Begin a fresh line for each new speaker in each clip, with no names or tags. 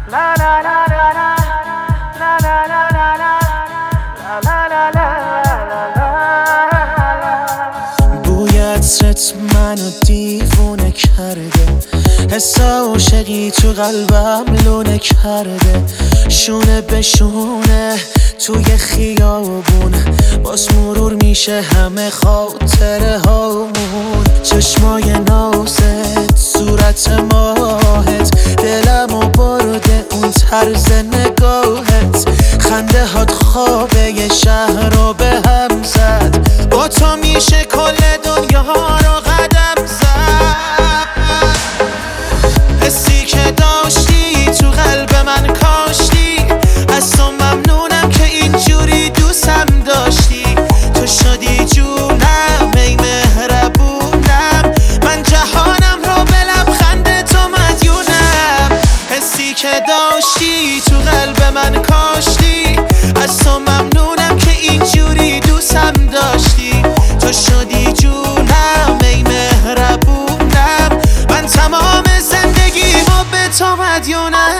بوی عطرت منو دیوونه کرده، حس عاشقی تو قلبم لونه کرده. شونه به شونه توی خیابون باز مرور میشه همه خاطره هامون. چشمای نازت، صورت ماهت، دلمو برده اون طرز نگاهت. خنده هات خوابه یه شهر رو به هم زد، با تو میشه کل دنیا رو قدم زد. حسی که داشتی تو قلب من کاشتی، از تو ممنونم که اینجوری دوستم داشتی. تو شدی جونم ای مهربونم، من جهانم رو به لبخند تو مدیونم. حسی که داشتی تو قلب من کاشتی، از تو ممنونم که اینجوری دوستم داشتی. تو شدی جونم ای مهربونم، من تمام زندگیمو به تو مدیونم.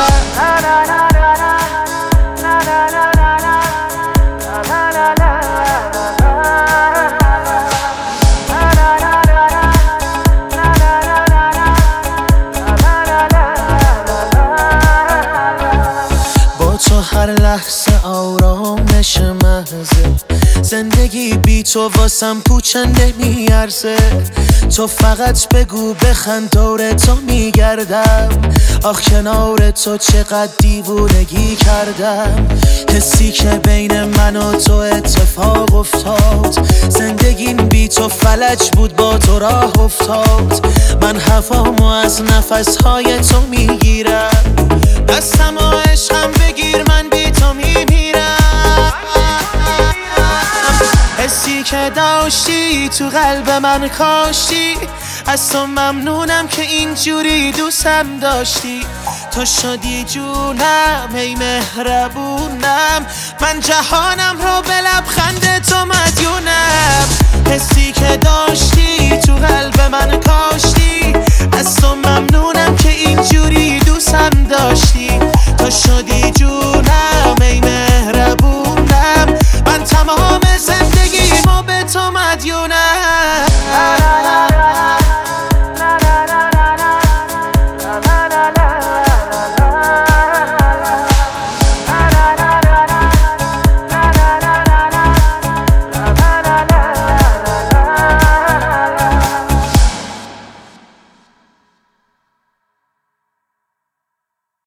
هر لحظه آرامش محضه، زندگی بی تو واسم پوچه نمیارزه. تو فقط بگو بخند دور تو میگردم، آخ کنار تو چقدر دیوونگی کردم. حسی که بین من و تو اتفاق افتاد، زندگیم بی تو فلج بود با تو راه افتاد. من هوامو از نفسهای تو میگیرم، دستم و عشقم بگیر من بی تو میمیرم. حسی که داشتی تو قلب من کاشتی، از تو ممنونم که اینجوری دوستم داشتی. تو شدی جونم ای مهربونم، من جهانم رو به لبخند تو مدیونم. حسی که داشتی تو قلب من کاشتی، از تو ممنونم که اینجوری